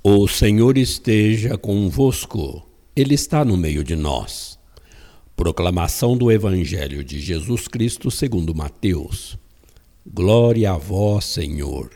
O Senhor esteja convosco, Ele está no meio de nós. Proclamação do Evangelho de Jesus Cristo segundo Mateus. Glória a vós, Senhor.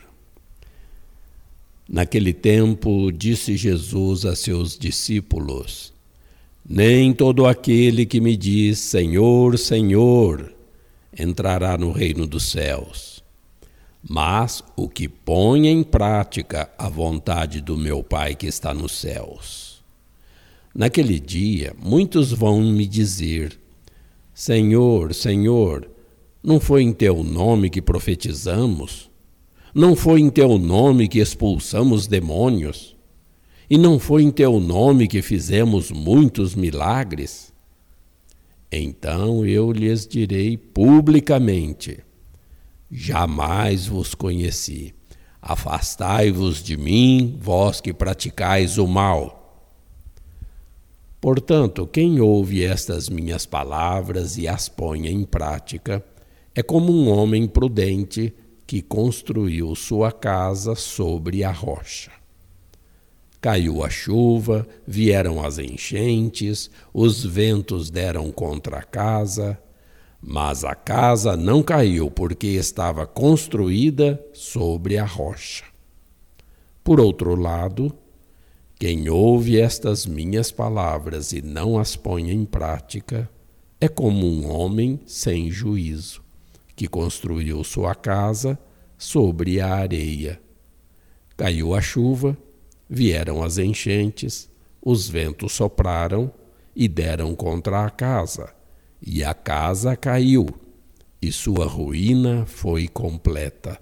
Naquele tempo, disse Jesus a seus discípulos: Nem todo aquele que me diz Senhor, Senhor, entrará no reino dos céus, mas o que põe em prática a vontade do meu Pai que está nos céus. Naquele dia, muitos vão me dizer: Senhor, Senhor, não foi em teu nome que profetizamos? Não foi em teu nome que expulsamos demônios? E não foi em teu nome que fizemos muitos milagres? Então eu lhes direi publicamente: Jamais vos conheci. Afastai-vos de mim, vós que praticais o mal. Portanto, quem ouve estas minhas palavras e as põe em prática é como um homem prudente que construiu sua casa sobre a rocha. Caiu a chuva, vieram as enchentes, os ventos deram contra a casa, mas a casa não caiu porque estava construída sobre a rocha. Por outro lado, quem ouve estas minhas palavras e não as põe em prática é como um homem sem juízo, que construiu sua casa sobre a areia. Caiu a chuva, vieram as enchentes, os ventos sopraram e deram contra a casa, e a casa caiu, e sua ruína foi completa.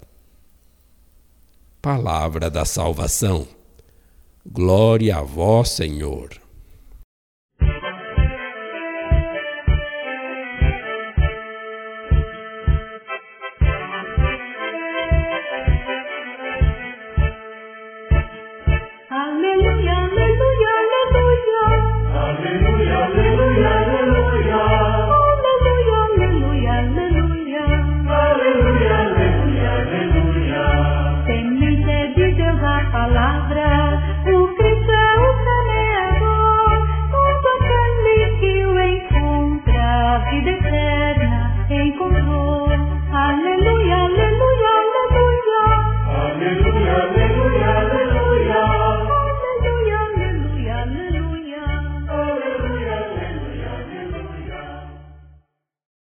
Palavra da salvação. Glória a vós, Senhor.